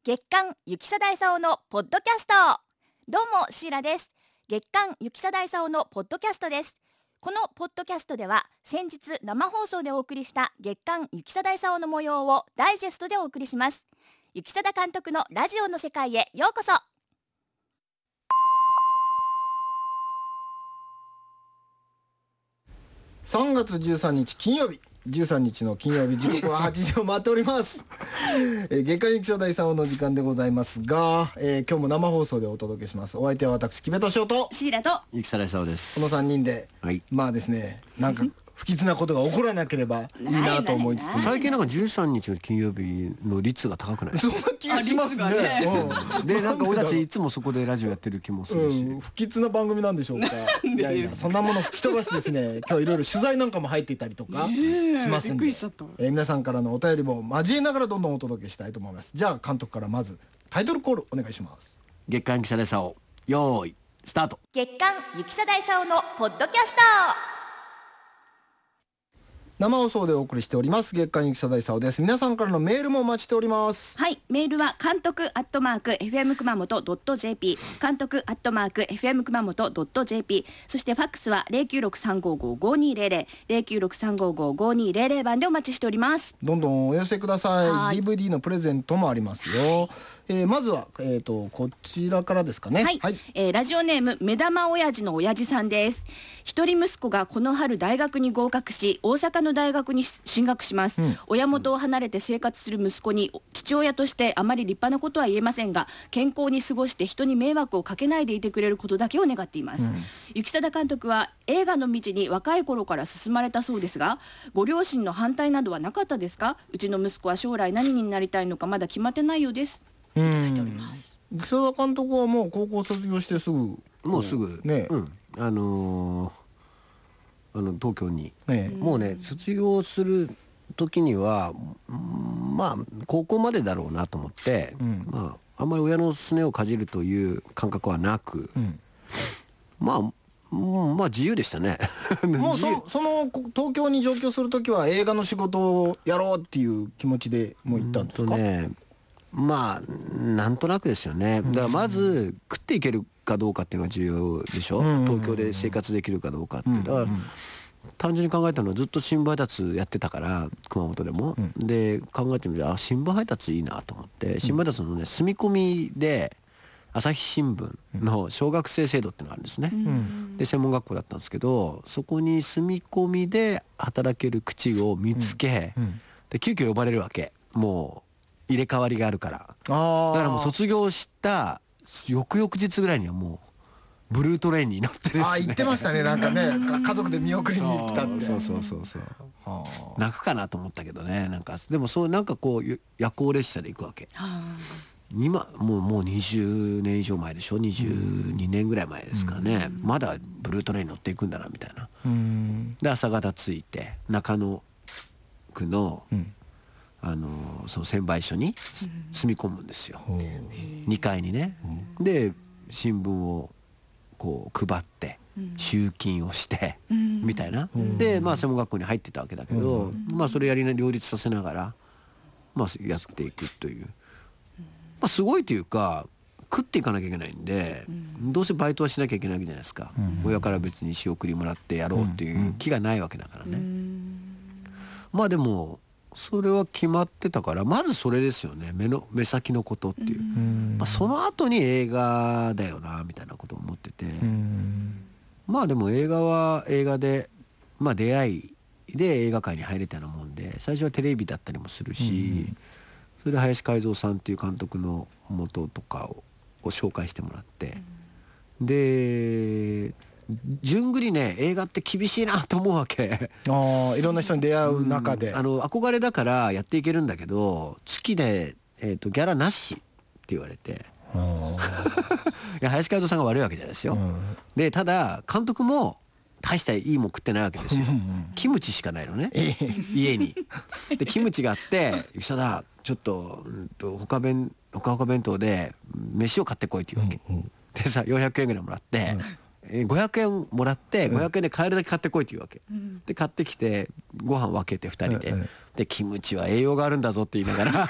月刊雪貞勲のポッドキャスト。どうもシーラです。月刊雪貞勲のポッドキャストです。このポッドキャストでは先日生放送でお送りした月刊雪貞勲の模様をダイジェストでお送りします。雪貞監督のラジオの世界へようこそ。 3月13日金曜日、13日の金曜日、時刻は8時を回っております月刊雪貞勲の時間でございますが、今日も生放送でお届けします。お相手は私木部敏夫とシーラと雪貞勲です。 この3人で、 はい、 まあですね、なんか不吉なことが起こらなければいいなと思いつつ、 最近なんか13日の金曜日の率が高くない？ そんな気がしますね。 でなんか俺たちいつもそこでラジオやってる気もするし、 不吉な番組なんでしょうか。いやいや、そんなもの吹き飛ばしですね。今日いろいろ取材なんかも入っていたりとかしますんで、皆さんからのお便りも交えながらどんどんお届けしたいと思います。じゃあ監督からまずタイトルコールお願いします。 月刊雪貞勲、よーいスタート。 月刊雪貞勲のポッドキャスト。 生放送でお送りしております月刊雪貞勲です。皆さんからのメールもお待ちしております。 はい、メールは監督@fm 熊本 .jp、 監督@fm 熊本 .jp、 そしてファックスは 096-355-5200 096-355-5200 番でお待ちしております。 どんどんお寄せください。 DVD のプレゼントもありますよ。まずは、こちらからですかね。 はい、はい、ラジオネーム目玉親父の親父さんです。一人息子がこの春大学に合格し、大阪の大学に進学します、親元を離れて生活する息子に父親としてあまり立派なことは言えませんが、健康に過ごして人に迷惑をかけないでいてくれることだけを願っています、雪貞監督は映画の道に若い頃から進まれたそうですが、ご両親の反対などはなかったですか？うちの息子は将来何になりたいのかまだ決まってないようです。いただいております。 雪貞監督はもう高校卒業してすぐね、東京に、もうね卒業する時にはまあ高校までだろうなと思って、まああんまり親のすねをかじるという感覚はなく、まあ自由でしたねもうその東京に上京する時は映画の仕事をやろうっていう気持ちでもう行ったんですか？ まあなんとなくですよね。だからまず食っていけるかどうかっていうのが重要でしょ。東京で生活できるかどうかって、だから単純に考えたのはずっと新聞配達やってたから熊本でも、で考えてみると新聞配達いいなと思って、新聞配達のね住み込みで朝日新聞の小学生制度っていうのがあるんですね、で専門学校だったんですけど、そこに住み込みで働ける口を見つけ、で急遽呼ばれるわけ。もう入れ替わりがあるから。だからもう卒業した翌々日ぐらいにはもうブルートレインに乗ってですね。 言ってましたね、なんかね家族で見送りに来たって。 そう泣くかなと思ったけどね。なんかでもそうなんかこう夜行列車で行くわけ。今もう20年以上前でしょ。22年ぐらい前ですからね、まだブルートレイン乗っていくんだなみたいな。で朝方着いて中野区のその専売所に住み込むんですよ、2階にね。で新聞をこう配って集金をしてみたいな。でまあ専門学校に入ってたわけだけど、まあそれ両立させながらまあやっていくという、まあすごいというか食っていかなきゃいけないんで、どうせバイトはしなきゃいけないわけじゃないですか、親から別に仕送りもらってやろうっていう気がないわけだからね。まあでもそれは決まってたから、まずそれですよね。目先のことっていう、まあ、その後に映画だよなみたいなことを思ってて、まあでも映画は映画で、まあ出会いで映画界に入れたようなもんで、最初はテレビだったりもするし、それで林海象さんっていう監督の元とかを紹介してもらって、で順繰りね映画って厳しいなと思うわけ。 いろんな人に出会う中で、 憧れだからやっていけるんだけど、月で、ギャラなしって言われていや林海象さんが悪いわけじゃないですよ、でただ監督も大したいいもん食ってないわけですよキムチしかないのね家に。でキムチがあって「雪貞ちょっとほか弁当で飯を買ってこい」って言うわけ、でさ400円ぐらいもらって、 500円もらって500円で買えるだけ買ってこいって言うわけ、で買ってきてご飯分けて2人で、でキムチは栄養があるんだぞって言いながら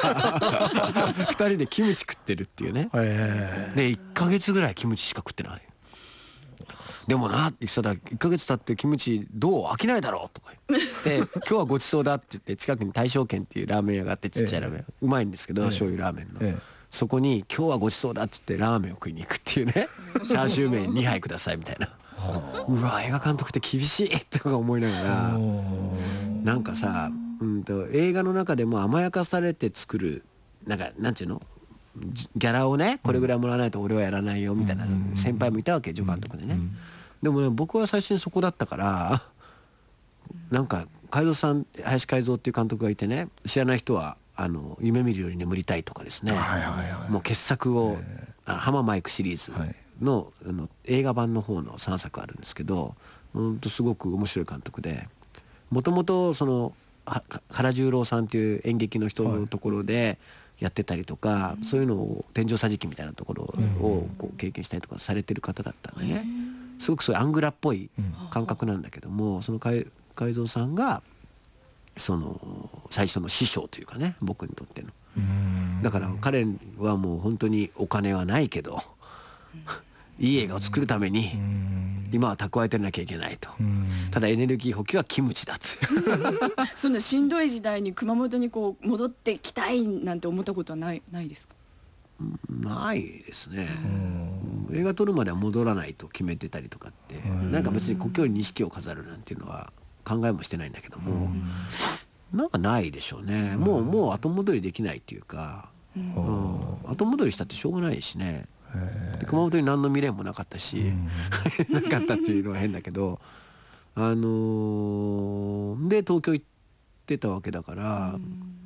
2人でキムチ食ってるっていうね。で1ヶ月ぐらいキムチしか食ってない。でもなって言ってたら1ヶ月経ってキムチどう飽きないだろうとか言って今日はごちそうだって言って近くに大正軒っていうラーメン屋があって、ちっちゃいラーメンうまいんですけど、醤油ラーメンの、そこに今日はごちそうだって言ってラーメンを食いに行くっていうねチャーシュー麺2杯くださいみたいなうわ映画監督って厳しいとか思いながら、なんかさ、映画の中でも甘やかされて作るなんていうのギャラをねこれぐらいもらわないと俺はやらないよみたいな先輩もいたわけ、助監督でね。でもね僕は最初にそこだったからなんか海蔵さん、林海蔵っていう監督がいてね、知らない人は夢見るより眠りたいとかですね、もう傑作をハママイクシリーズの映画版の方の3作あるんですけど、すごく面白い監督で、もともとその原十郎さんっていう演劇の人のところでやってたりとか、そういうのを天井桟敷みたいなところをこう経験したりとかされてる方だったんでね、すごくそういうアングラっぽい感覚なんだけども、その海蔵さんがその最初の師匠というかね、僕にとっての。だから彼はもう本当にお金はないけどいい映画を作るために今は蓄えてなきゃいけないと。ただエネルギー補給はキムチだってそんなしんどい時代に熊本にこう戻ってきたいなんて思ったことはないですか？ ないですね。映画撮るまでは戻らないと決めてたりとかって、なんか別に故郷に錦を飾るなんていうのは考えもしてないんだけども、なんかないでしょうね。もう後戻りできないっていうか、後戻りしたってしょうがないしね。で熊本に何の未練もなかったし、なかったっていうのは変だけど、で東京行ってたわけだから、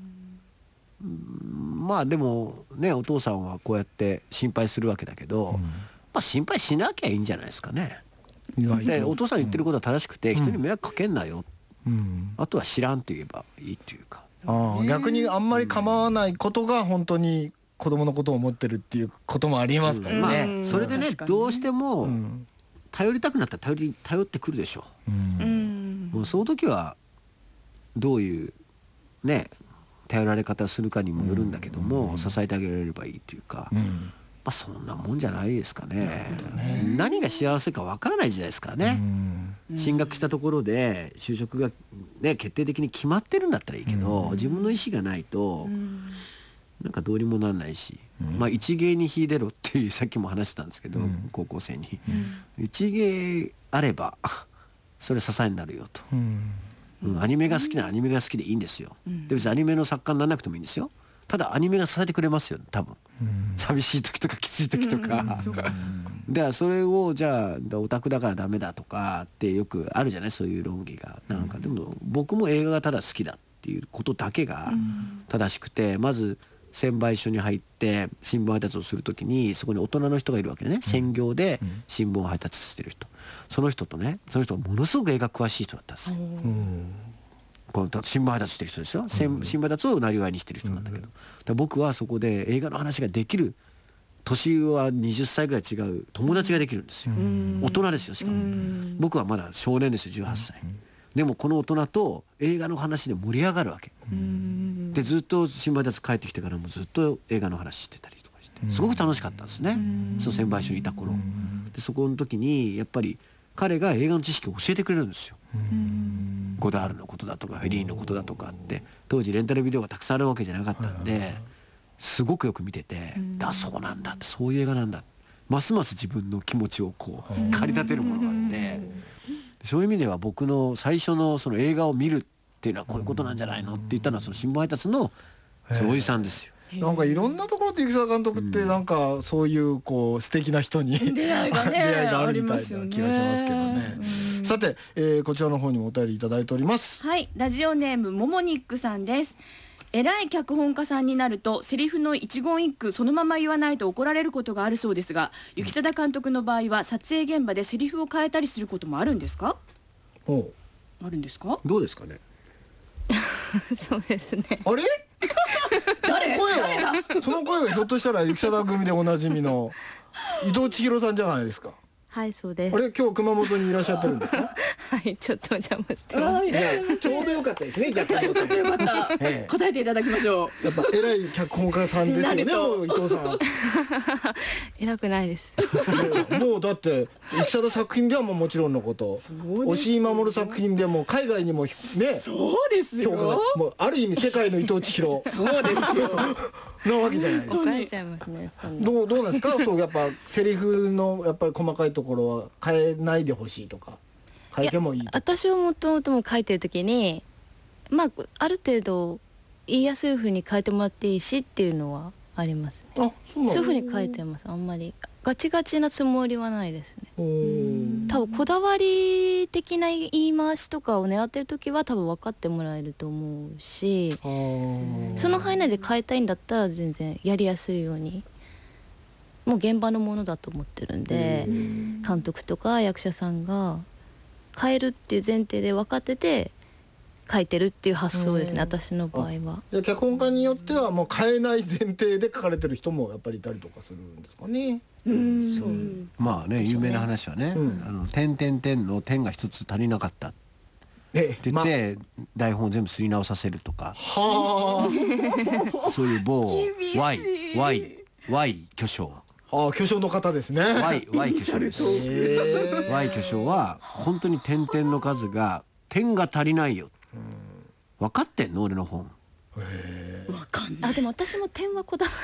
まあでもねお父さんはこうやって心配するわけだけど、まあ心配しなきゃいいんじゃないですかね。でお父さん言ってることは正しくて、人に迷惑かけんなよ、あとは知らんと言えばいいっていうか、 逆にあんまり構わないことが本当に子供のことを思ってるっていうこともありますからね。 それでねどうしても頼りたくなったら頼ってくるでしょう。もうその時はどういうね頼られ方するかにもよるんだけども、支えてあげられればいいっていうか、まあそんなもんじゃないですかね。何が幸せかわからない時代ですからね。進学したところで就職がね決定的に決まってるんだったらいいけど、自分の意思がないとなんかどうにもなんないし、まあ一芸に秀でろっていうさっきも話してたんですけど、高校生に一芸あればそれ支えになるよと。アニメが好きならアニメが好きでいいんですよ。で別にアニメの作家にならなくてもいいんですよ。ただアニメが支えてくれますよ多分。寂しい時とかきつい時とか。でそれをじゃあオタクだからダメだとかってよくあるじゃない、そういう論議が。なんかでも僕も映画がただ好きだっていうことだけが正しくて、まず専売所に入って新聞配達をするときにそこに大人の人がいるわけでね、専業で新聞を配達してる人、その人がものすごく映画詳しい人だったんですよ。この新聞配達してる人ですよ。新聞配達をなりわいにしてる人なんだけど、僕はそこで映画の話ができる、年は20歳ぐらい違う友達ができるんですよ。大人ですよ。しかも僕はまだ少年ですよ、18歳。でもこの大人と映画の話で盛り上がるわけで、ずっと新聞配達帰ってきてからもずっと映画の話してたりとかして、すごく楽しかったんですね。その専売所にいた頃で、そこの時にやっぱり彼が映画の知識を教えてくれるんですよ。ゴダールのことだとかフェリーのことだとかって、当時レンタルビデオがたくさんあるわけじゃなかったんで、すごくよく見てて、そうなんだって、そういう映画なんだ、ますます自分の気持ちをこう駆り立てるものがあって、そういう意味では僕の最初のその映画を見るっていうのはこういうことなんじゃないのって言ったのは、その新聞配達のそのおじさんですよ。 なんかいろんなところで生沢監督ってなんかそういうこう素敵な人に出会いがあるみたいな気がしますけどね。さて、こちらの方にもお便りいただいております。 はい、ラジオネームももニックさんです。偉い脚本家さんになるとセリフの一言一句そのまま言わないと怒られることがあるそうですが、行定監督の場合は撮影現場でセリフを変えたりすることもあるんですか？あるんですか？ どうですかね。 そうですね。 あれその声はひょっとしたら行定組でおなじみの伊藤千尋さんじゃないですか。 はい、そうです。 あれ、今日熊本にいらっしゃってるんですか？ はい、ちょっとお邪魔してます。 いや、ちょうどよかったですね。じゃあ、 よかったよかった。答えていただきましょう。 やっぱ偉い脚本家さんですよね、もう伊藤さん。 偉くないです。 もうだって浮田作品ではもちろんのこと、押井守作品でも海外にもね、 そうですよ。 もうある意味世界の伊藤千尋そうですよなわけじゃないですか。 怒られちゃいますね。 どうなんですか？そう、やっぱセリフのやっぱり細かいところは変えないでほしいとか、変えてもいいとか。 私はもともとも書いてる時に、まあある程度言いやすい風に変えてもらっていいしっていうのはありますね。そういう風に書いてます。あんまりガチガチなつもりはないですね。多分こだわり的な言い回しとかを狙ってる時は多分分かってもらえると思うし、その範囲内で変えたいんだったら全然やりやすいように、もう現場のものだと思ってるんで、監督とか役者さんが変えるっていう前提で分かってて書いてるっていう発想ですね、私の場合は。 じゃあ脚本家によってはもう変えない前提で書かれてる人もやっぱりいたりとかするんですかね。 そうまあね、有名な話はね、点々点の点が一つ足りなかったって言って台本を全部すり直させるとか、そういう某 Y 巨匠、 巨匠の方ですね。 Y 巨匠です。Y 巨匠は本当に点々の数が点が足りないよ。分かってんの俺の本。 わかんない。 あ、でも私も点はこだわ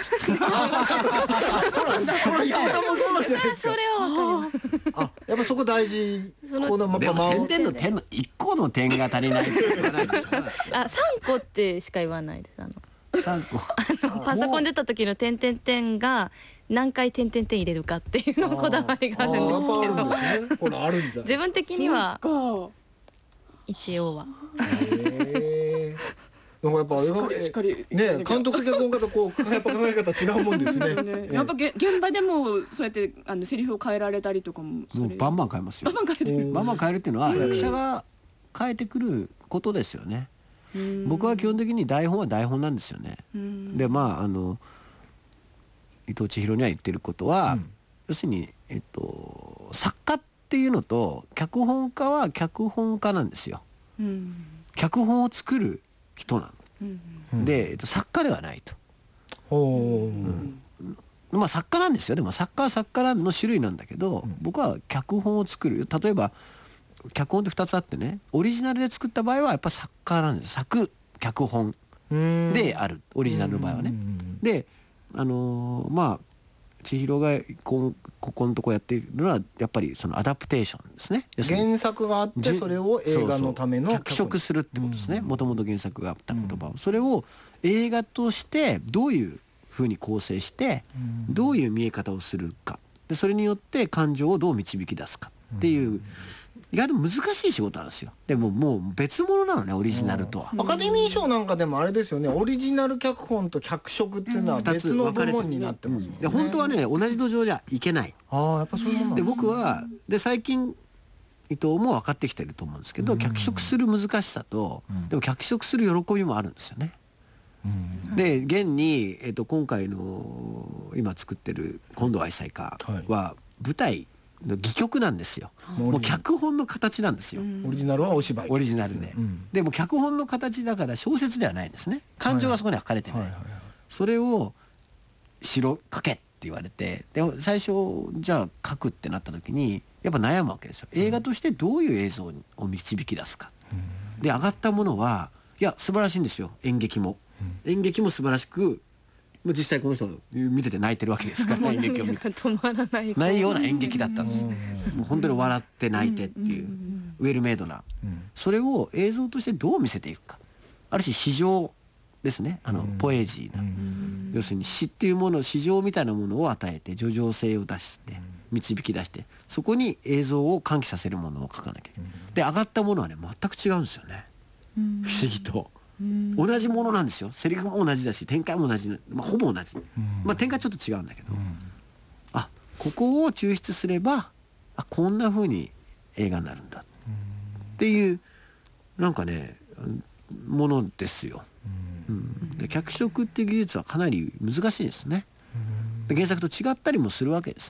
それ伊藤さんもそうなんじゃないですか。 それはわかります。 あ、やっぱそこ大事。このでも点々の点の1個の点が足りないって言わないでしょ。 あ、3個ってしか言わないです。 3個。 パソコン出た時の点々点が何回点々点入れるかっていうのこだわりがあるんですけど。 これあるんじゃ。 自分的には一応は。 なんかやっぱね、監督脚本家とこうやっぱ考え方違うもんですね。 やっぱ現場でもそうやってセリフを変えられたりとかも。 もうバンバン変えますよ。バンバン変えるっていうのは役者が変えてくることですよね。僕は基本的に台本は台本なんですよね。で、まあ伊藤千尋には言ってることは、要するに作家っていうのと脚本家は脚本家なんですよ。脚本を作る人なの。で、作家ではないと。まあ作家なんですよ。でも作家は作家の種類なんだけど、僕は脚本を作る。例えば脚本って2つあってね、オリジナルで作った場合はやっぱ作家なんですよ。脚本である、オリジナルの場合はね。で、まあ千尋がここのとこやっているのはやっぱりそのアダプテーションですね。 原作があってそれを映画のための脚色するってことですね。もともと原作があった言葉を、それを映画としてどういうふうに構成してどういう見え方をするかで、それによって感情をどう導き出すかっていう、意外と難しい仕事なんですよ。でももう別物なのね、オリジナルとは。 アカデミー賞なんかでもあれですよね、オリジナル脚本と脚色っていうのは別の部門になってますもんね。 本当はね、同じ土壌じゃいけない。 やっぱそういうものなんで、僕は最近伊藤も分かってきてると思うんですけど、脚色する難しさと、でも脚色する喜びもあるんですよね。で、現に今回の今作ってる「今度は愛妻家」は舞台の戯曲なんですよ。もう脚本の形なんですよ。 オリジナルはお芝居。 オリジナルで。でも脚本の形だから小説ではないんですね。感情がそこには書かれてない。それを書けって言われて、で最初じゃあ書くってなった時にやっぱ悩むわけですよ。映画としてどういう映像を導き出すか。で、上がったものはいや素晴らしいんですよ。演劇も素晴らしく、実際この人見てて泣いてるわけですから演劇を見て止まらないような演劇だったんです。もう本当に笑って泣いてっていうウェルメイドな、それを映像としてどう見せていくか、ある種詩情ですね。ポエジーな、要するに詩っていうもの、詩情みたいなものを与えて叙情性を出して導き出して、そこに映像を喚起させるものを書かなきゃいけない。で、上がったものはね全く違うんですよね。不思議と。同じものなんですよ。セリフも同じだし展開も同じ、ほぼ同じ。展開ちょっと違うんだけど、ここを抽出すればこんな風に映画になるんだっていうなんかねものですよ。で、脚色っていう技術はかなり難しいですね。で、原作と違ったりもするわけですね。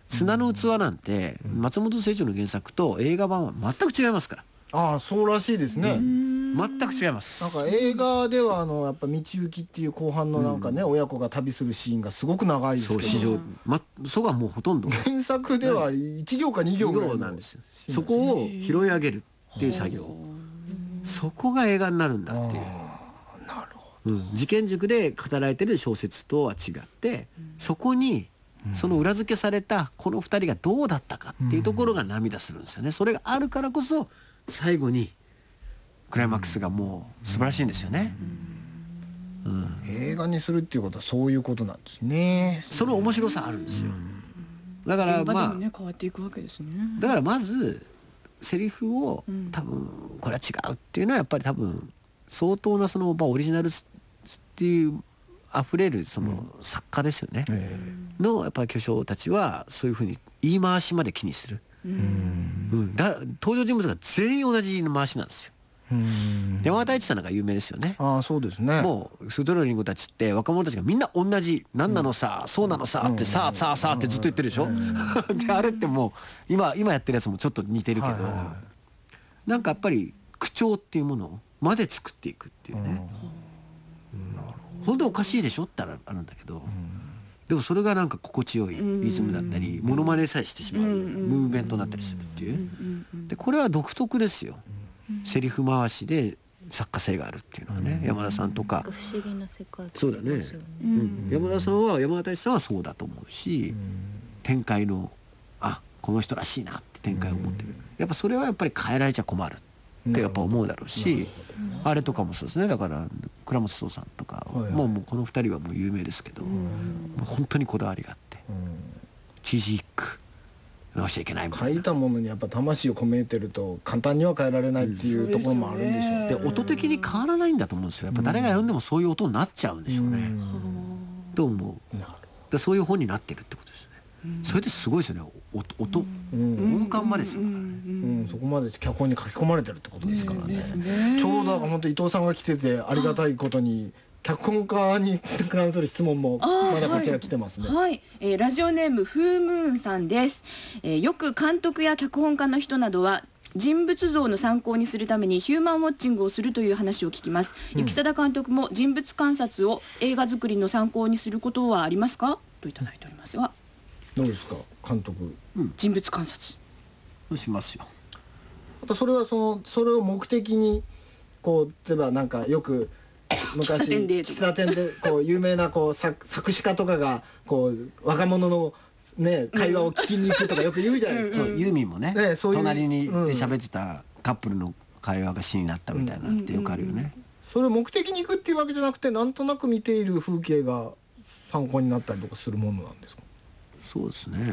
砂の器なんて松本清張の原作と映画版は全く違いますから。 ああ、そうらしいですね。 全く違います。 なんか映画ではやっぱ道行きっていう後半のなんかね、親子が旅するシーンがすごく長いですけど、 そこはもうほとんど原作では1行か2行ぐらいなんですよ。 そこを拾い上げるっていう作業、そこが映画になるんだっていう。 なるほど。 事件塾で語られてる小説とは違って、そこにその裏付けされたこの2人がどうだったかっていうところが涙するんですよね。それがあるからこそ最後にクライマックスがもう素晴らしいんですよね。 映画にするっていうことはそういうことなんですね。 その面白さあるんですよ。だからまあ変わっていくわけですね。 だからまずセリフを多分これは違うっていうのはやっぱり多分相当なそのオリジナルっていう溢れるその作家ですよね、のやっぱり巨匠たちはそういうふうに言い回しまで気にする。登場人物が全員同じ言い回しなんですよ。山形一さんなんか有名ですよね。 ああ、そうですね。 もうスードロリンゴたちって若者たちがみんな同じ「何なのさ、そうなのさ」って「さあさあさあ」ってずっと言ってるでしょ。であれってもう今やってるやつもちょっと似てるけど、なんかやっぱり口調っていうものまで作っていくっていうね。本当おかしいでしょってあるんだけど、でもそれがなんか心地よいリズムだったりモノマネさえしてしまうムーブメントになったりするっていう。でこれは独特ですよ。セリフ回しで作家性があるっていうのはね、山田さんとか不思議な世界そうだね、山田さんは山田一さんはそうだと思うし、展開のこの人らしいなって展開を持ってる。やっぱそれはやっぱり変えられちゃ困るってやっぱ思うだろうし、あれとかもそうですね。だから倉本壮さんとかもうこの2人はもう有名ですけど、本当にこだわりがあって、チージック直しちゃいけないみたいな。 書いたものにやっぱ魂を込めてると簡単には変えられないっていうところもあるんでしょう。 で音的に変わらないんだと思うんですよ。やっぱ誰が読んでもそういう音になっちゃうんでしょうね。と思う。でそういう本になってるってことですよね。それですごいですよね。音感までですよ。 そこまで脚本に書き込まれてるってことですからね。ちょうど本当伊藤さんが来ててありがたいことに脚本家に関する質問もまだこちら来てますね。 はい、ラジオネームフームーンさんです。よく監督や脚本家の人などは人物像の参考にするためにヒューマンウォッチングをするという話を聞きます。行定監督も人物観察を映画作りの参考にすることはありますかといただいておりますが、 どうですか監督。 人物観察そうしますよ。 やっぱそれはそれを目的にこう例えばなんかよく昔喫茶店でこう有名なこう作詞家とかがこう若者のね会話を聞きに行くとかよく言うじゃないですか。 ユーミンもね、隣に喋ってたカップルの会話が詩になったみたいなってよくあるよね。 それを目的に行くっていうわけじゃなくて、なんとなく見ている風景が参考になったりとかするものなんですか。 そうですね。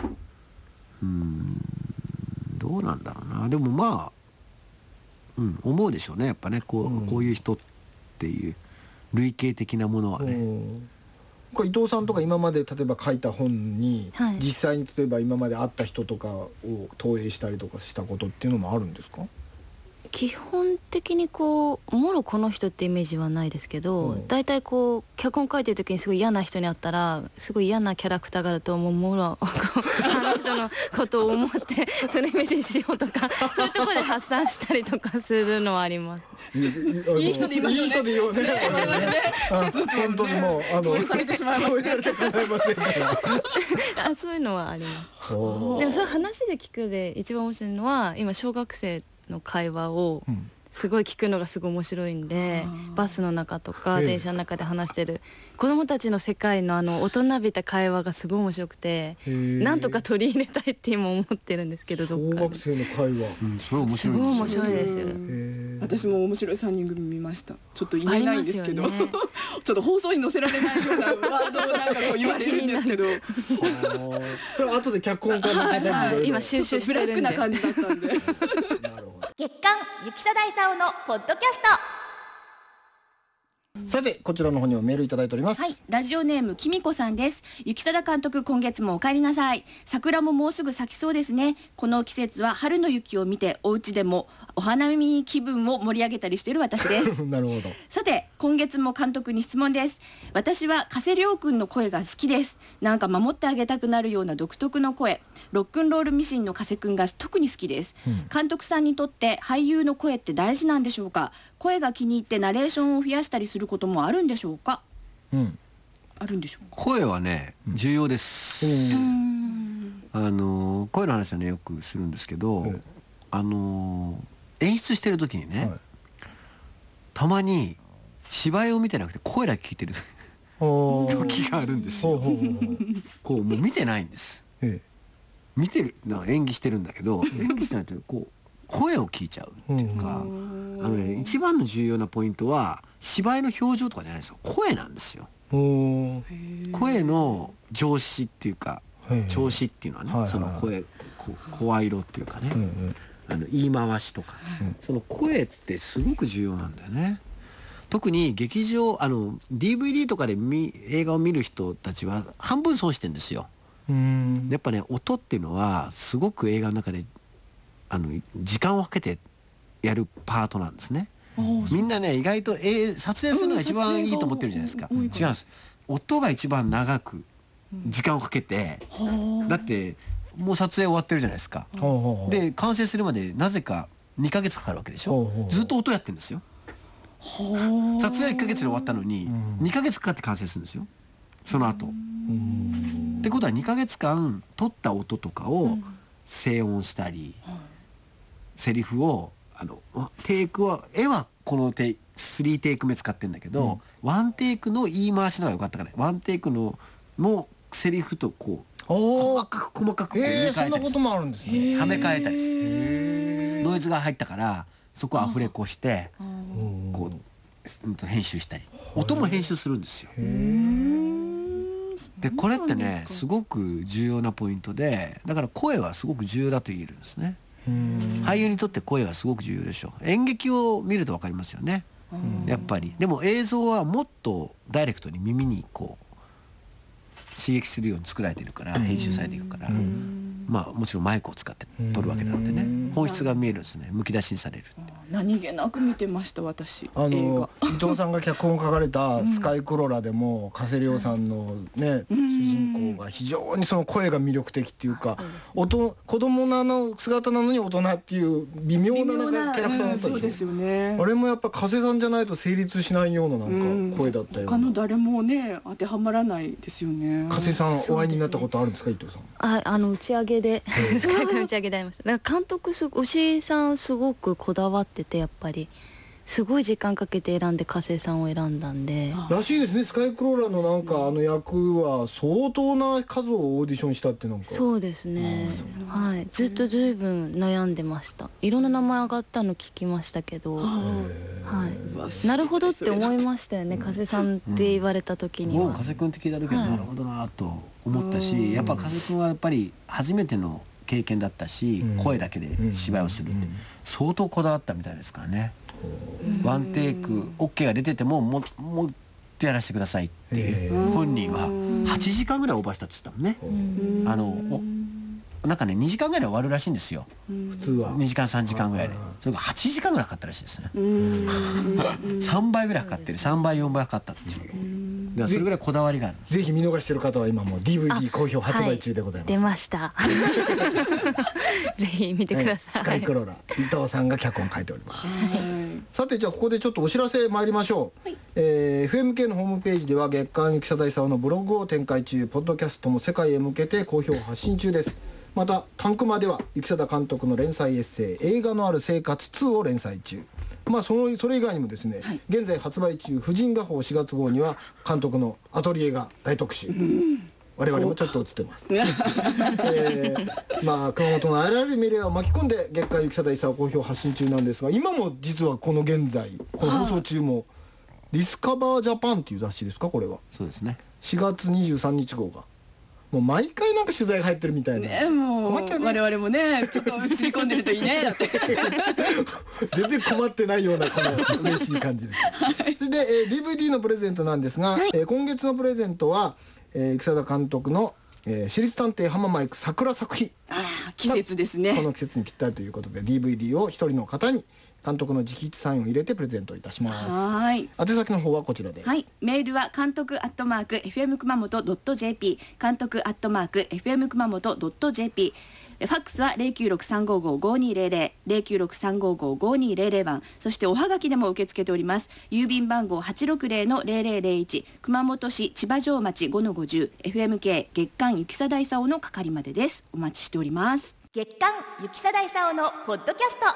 どうなんだろうな。でもまあ、思うでしょうね。やっぱねこういう人っていう類型的なものはね。これ伊藤さんとか今まで例えば書いた本に、実際に例えば今まで会った人とかを投影したりとかしたことっていうのもあるんですか。 基本的にもろこの人ってイメージはないですけど、だいたい脚本書いてる時にすごい嫌な人に会ったらすごい嫌なキャラクターがあるともろあの人のことを思ってそれイメージしようとかそういうところで発散したりとかするのはあります。 いい人でいますよね。いい人で言うね。 本当にもう投影されてしまいますね。 そういうのはあります。でもそれ話で聞くで一番面白いのは今小学生の会話をすごい聞くのがすごい面白いんで、バスの中とか電車の中で話してる子どもたちの世界の大人びた会話がすごい面白くて、なんとか取り入れたいって今思ってるんですけど、 小学生の会話、 それ面白いです。 すごい面白いです。 私も面白い3人組見ました。ちょっと言えないんですけど、ちょっと放送に載せられないようなワードをなんか言われるんですけど、 それ後で脚本家の方に今収集してるんで、 ブラックな感じだったんで。 月刊ゆきさだいさおのポッドキャスト。 さてこちらの方にもメールいただいております。 はい、ラジオネームきみこさんです。雪貞監督、今月もお帰りなさい。桜ももうすぐ咲きそうですね。この季節は春の雪を見てお家でもお花見気分を盛り上げたりしている私ですなるほど。 さて今月も監督に質問です。私は加瀬亮君の声が好きです。なんか守ってあげたくなるような独特の声、ロックンロールミシンの加瀬君が特に好きです、監督さんにとって俳優の声って大事なんでしょうか。声が気に入ってナレーションを増やしたりすることもあるんでしょうか。あるんでしょうか。 声はね重要です、声の話はねよくするんですけど、演出してる時にね、たまに芝居を見てなくて声だけ聞いてる時があるんですよ。こうもう見てないんです、見てる演技してるんだけど演技してないとこう声を聞いちゃうっていうか、一番の重要なポイントは芝居の表情とかじゃないですよ、声なんですよ。声の上司っていうか調子っていうのはね、その声声色っていうかね、言い回しとか、その声ってすごく重要なんだよね。特に劇場DVD とかで映画を見る人たちは半分損してんですよ。やっぱね音っていうのはすごく映画の中で時間をかけてやるパートなんですね。みんなね意外と撮影するのが一番いいと思ってるじゃないですか。違うんです。音が一番長く時間をかけて、だってもう撮影終わってるじゃないですか。で完成するまでなぜか2ヶ月かかるわけでしょ。ずっと音やってるんですよ。撮影は1ヶ月で終わったのに2ヶ月かかって完成するんですよ、その後。ってことは2ヶ月間撮った音とかを静音したり、セリフをテイクは絵はこの3テイク目使ってんだけど、1テイクの言い回しのが良かったから1テイクのセリフとこう細かく言い換えたりそんなこともあるんですね。 はめ替えたりして、ノイズが入ったからそこをアフレコしてこう編集したり、音も編集するんですよ。でこれってねすごく重要なポイントで、だから声はすごく重要だと言えるんですね。俳優にとって声はすごく重要でしょう。演劇を見ると分かりますよね、やっぱり。でも映像はもっとダイレクトに耳にこう刺激するように作られてるから、編集されていくから、まあもちろんマイクを使って撮るわけなんでね、本質が見えるんですね、むき出しにされる。 何気なく見てました私。 伊藤さんが脚本を書かれた「スカイクロラ」でも加瀬亮さんのね主人公が非常にその声が魅力的っていうか、子供の姿なのに大人っていう微妙なキャラクターだったでしょ。 そうですよね。 あれもやっぱ加瀬さんじゃないと成立しないようななんか声だったよ。 他の誰もね当てはまらないですよね。 加瀬さんお会いになったことあるんですか、伊藤さん。 打ち上げでスカイの打ち上げで会いました。だから監督牛井さんすごくこだわってて、やっぱりすごい時間かけて選んで加瀬さんを選んだんでらしいですね。スカイクローラーのなんか役は相当な数をオーディションしたってなんか。 そうですね、はい、ずっと随分悩んでました。いろんな名前上がったの聞きましたけど、なるほどって思いましたよね、加瀬さんって言われた時には。 もう加瀬君って聞いた時はなるほどなと思ったし、やっぱ加瀬君はやっぱり初めての経験だったし、声だけで芝居をするって相当こだわったみたいですからね。ワンテイク OK が出ててももっとやらせてくださいっていう、本人は8時間ぐらいオーバーしたって言ったもんね。なんかね2時間ぐらいで終わるらしいんですよ、 普通は。 2時間3時間ぐらいで、それが8時間ぐらいかかったらしいですね。3倍ぐらいかかってる、3倍4倍かかったっていう。だからそれぐらいこだわりがある。 ぜひ見逃してる方は今も DVD 好評発売中でございます。 出ましたぜひ見てください。 スカイクローラ伊藤さんが脚本書いております。さてじゃあここでちょっとお知らせ参りましょう。FMK のホームページでは月刊雪貞勲のブログを展開中、ポッドキャストも世界へ向けて好評発信中です。またタンクマでは雪貞監督の連載エッセイ映画のある生活2を連載中。それ以外にもですね、現在発売中婦人画報4月号には監督のアトリエが大特集、我々もちょっと映ってます熊本のあらゆるメディアを巻き込んで月刊雪貞勲好評発信中なんですが、今も実はこの現在この放送中もディスカバージャパンっていう雑誌ですか、これは。 そうですね。 4月23日号がもう毎回なんか取材が入ってるみたいな、 ね、もう困っちゃうね。 我々もねちょっと映り込んでるといいねだって全然困ってないようなこの嬉しい感じです、それで、DVD のプレゼントなんですが、今月のプレゼントは、草田監督の、私立探偵浜マイク桜作品。 季節ですね、 この季節にぴったりということで DVD を一人の方に監督の直筆サインを入れてプレゼントいたします。 はい。 宛先の方はこちらです。 はい。メールは監督@fm 熊本.jp、監督@fm 熊本.jp。ファックスは096-355-5200、096-355-5200番、そしておはがきでも受け付けております。郵便番号 860-0001、熊本市千葉城町 5-50、FMK 月刊雪貞勲の係までです。お待ちしております。 月刊雪貞勲のポッドキャスト、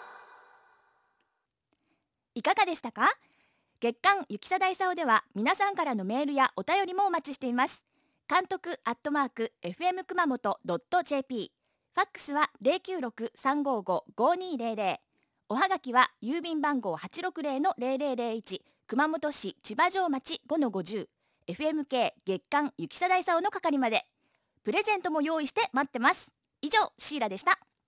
いかがでしたか？月刊雪貞勲では皆さんからのメールやお便りもお待ちしています。監督@fm 熊本.jp、ファックスは 096-355-5200、おはがきは郵便番号 860-0001、熊本市千葉城町 5-50、FMK 月刊雪貞勲の係まで。プレゼントも用意して待ってます。以上、シーラでした。